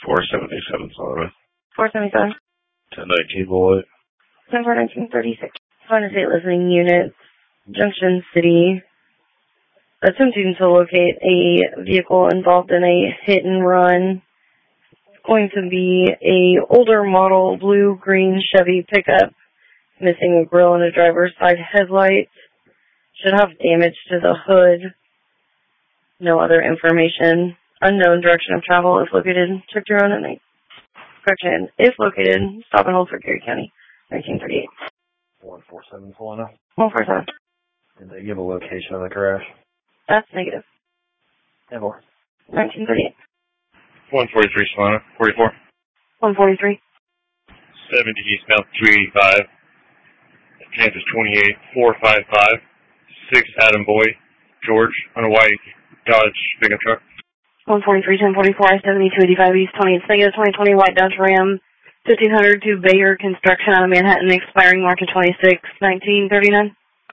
477 Solomon. 477. 1019 Bullet. 10-4-1936. Find a state listening unit. Junction City. Attempting to locate a vehicle involved in a hit and run. Going to be a older model blue-green Chevy pickup. Missing a grill and a driver's side headlight. Should have damage to the hood. No other information. Unknown direction of travel. If located, check your own and correction. If located, stop and hold for Gary County. 1938. 147 Solana. 147. Did they give a location of the crash? That's negative. And more. 1938. 143 Solana. 44. 143. 70 eastbound 285. Kansas 28 455. 6 Adam Boy, George, on a white Dodge pickup truck. 143, 1044, I-70, 285 East 20. It's negative 2020 white Dodge Ram 1500 to Bayer Construction out of Manhattan, expiring March of 26, 1939.